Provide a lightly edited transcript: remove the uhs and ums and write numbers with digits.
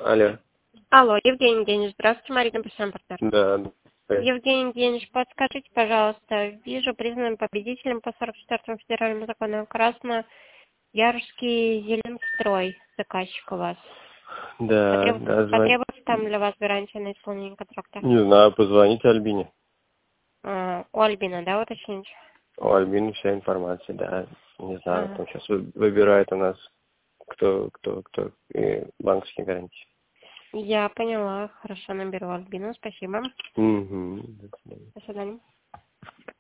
Алло. Алло, Евгений Евгеньевич, здравствуйте, Марина Пешан-партнер. Да. Евгений Евгеньевич, подскажите, пожалуйста, вижу признанным победителем по 44-му федеральному закону Красноярский Зеленстрой, заказчик у вас. Да, Потребуется там для вас гарантия на исполнение контракта? Не знаю, позвоните Альбине. У Альбина, да, уточните? У Альбины вся информация, да. Не знаю, там сейчас выбирает у нас кто банковские гарантии. Я поняла. Хорошо, наберу Альбину. Спасибо. Угу. До свидания.